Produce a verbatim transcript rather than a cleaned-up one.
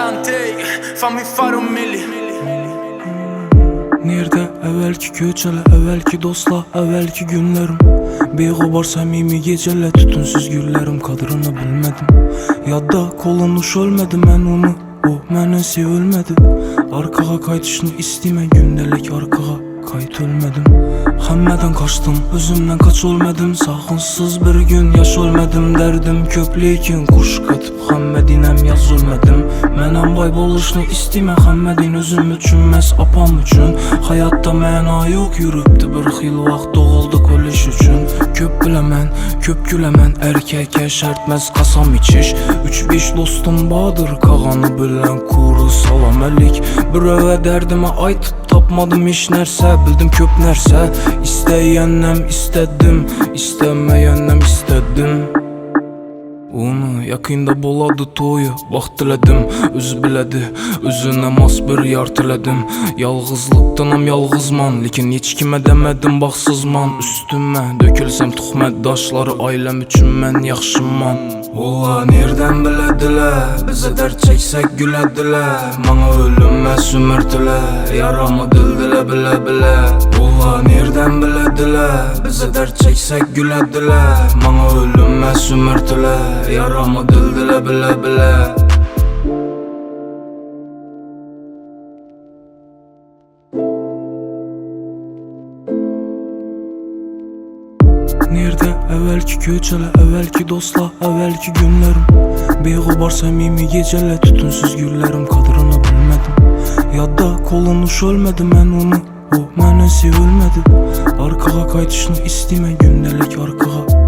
Dante, fammi fare un milli. Nerede evvelki köçele, evvelki dostla, evvelki günlerim. Beyğubar samimi geceler, tütünsüz güllerim, kadrını bilmedim. Yadda kolunuş ölmedi, mən onu, o mənə sevilmedi. Arkağa kaytışını istime, gündelik arkağa kayıt ölmedim. Həmmədən kaçtım, özümden kaç olmadım. Sakınsız bir gün yaş olmadım. Derdim köplekin kuş katıp Həmmədinəm yaz ölmedim. Mənəm bay boluşunu istime, Həmmədin özüm üçün, məs apam üçün. Hayatta məna yok, yürübdü bir xil vaxt, doğulduk ölüş üçün. Köp bilemən, köp gülemən, erkəkə şərtməz qasam içiş. Üç beş dostum Badır, qağanı bilən kuru salam əlik. Bir övə dərdimə aytıp tapmadım iş nərsə, bildim köp nərsə. İstəyənnəm istədim, istəməyənnəm istədim. Onu yakında boladı toyu, vaxt dilədim, öz bilədi, özünə mas bir yar tilədim. Yalğızlıqdanam yalğızman, lekin heç kimə demədim baxsızman. Üstümə dökülsəm tuhmət daşları, ailəm üçün mən yaxşıman. Ola nereden bilədilər, bizə dərd çəksək gülədilər. Mana ölümmə sümürtülər, yaramı dildilə bilə bilə. Ola nereden bilədilər, bizə dərd çəksək gülədilər. Mana ölümmə sümürtülər, yaramı dildilə bilə bilə. Nerede evvelki köçele, evvelki dostla, evvelki günlerim. Beyğubar samimi geceler, tütünsüz güllerim, kadrını bilmedim. Yadda kolunuş ölmedi, mən onu, o mənə sevilmedi. Arkağa kaytışını istime, gündelik arkağa